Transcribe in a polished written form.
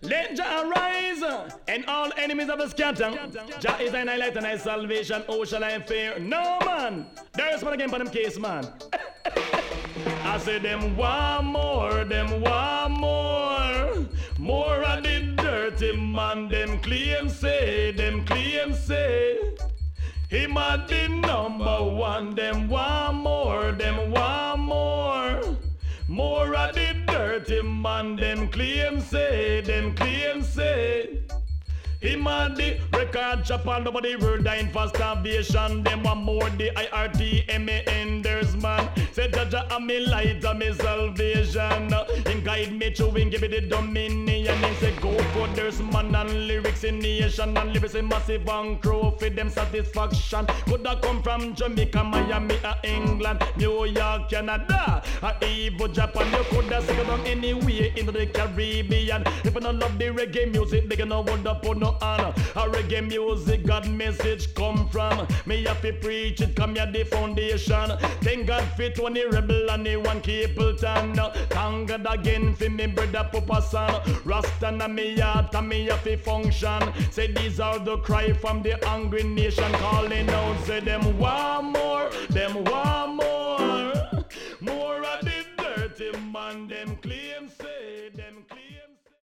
Let Jah arise, and all enemies of us scatter. Jah is thy light and thy salvation. Oh, shall I fear? No, man. There's one again for them case, man. I say them want more, them want more. More of the dirty man, them claim say, him a the number one, them want more, them want more. More of the dirty man, them claim say, him a the record chop all over the world dying for starvation. Them want more the IRTMAN, there's man. Say Jaja a me light and me salvation. Him guide me through and give me the dominion. Him say go for there's man and lyrics in nation. And lyrics in massive and crow for them satisfaction. Coulda come from Jamaica, Miami or England, New York, Canada or even Japan. You coulda sing along anywhere into the Caribbean. If you don't love the reggae music, they can know what up on no honor. A reggae music God message come from. Me have to preach it, come here the foundation. Thank God for Tony Rebel and the one Capleton. Thank God again for me brother Papa San. Rasta and me heart and me have to function. Say these are the cry from the hungry nation calling out. Say them want more, them want more.